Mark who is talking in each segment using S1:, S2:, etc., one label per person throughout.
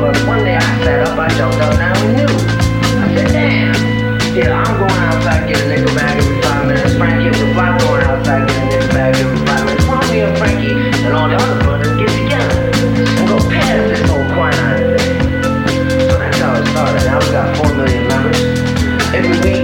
S1: but one day I sat up, I jumped up, now we knew. I said, damn, yeah, I'm going outside, get a nickel bag every 5 minutes. Frankie up the block going outside, get a nickel bag every 5 minutes. Why don't me and Frankie and all the other brothers get together and go past this whole quinine thing? So that's how it started. Now we got 4 million members. Every week,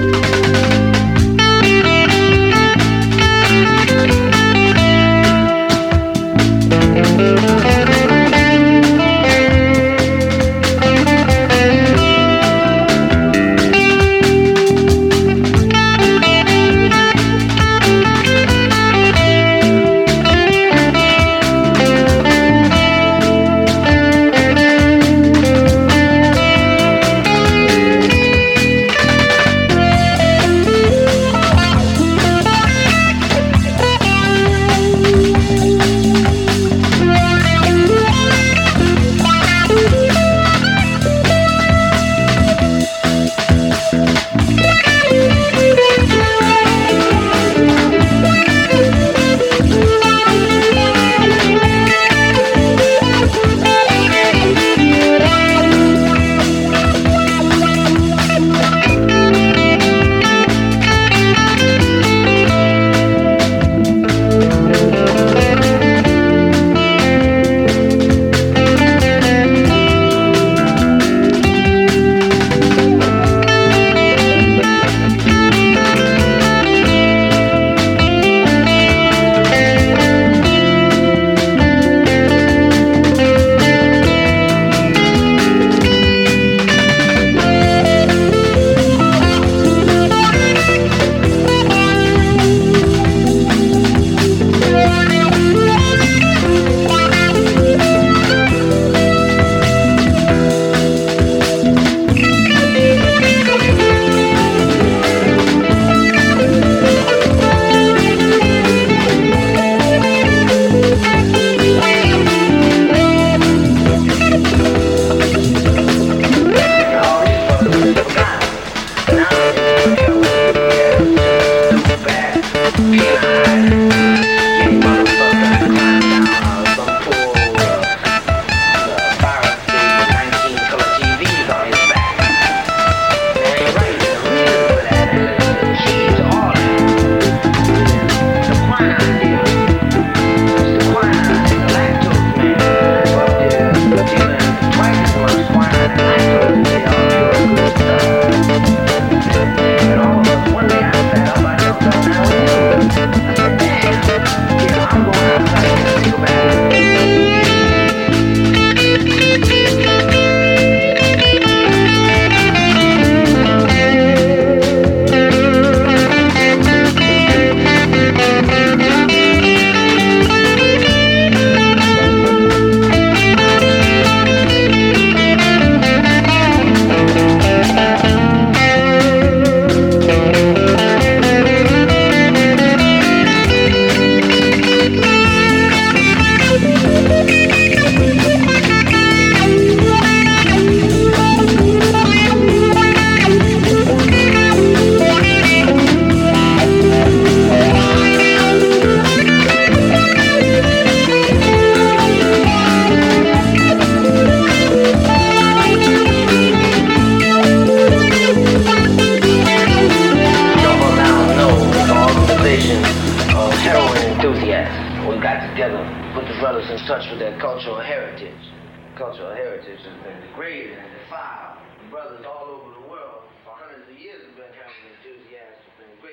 S2: put the brothers in touch with their cultural heritage. Cultural heritage has been degraded and defiled. The brothers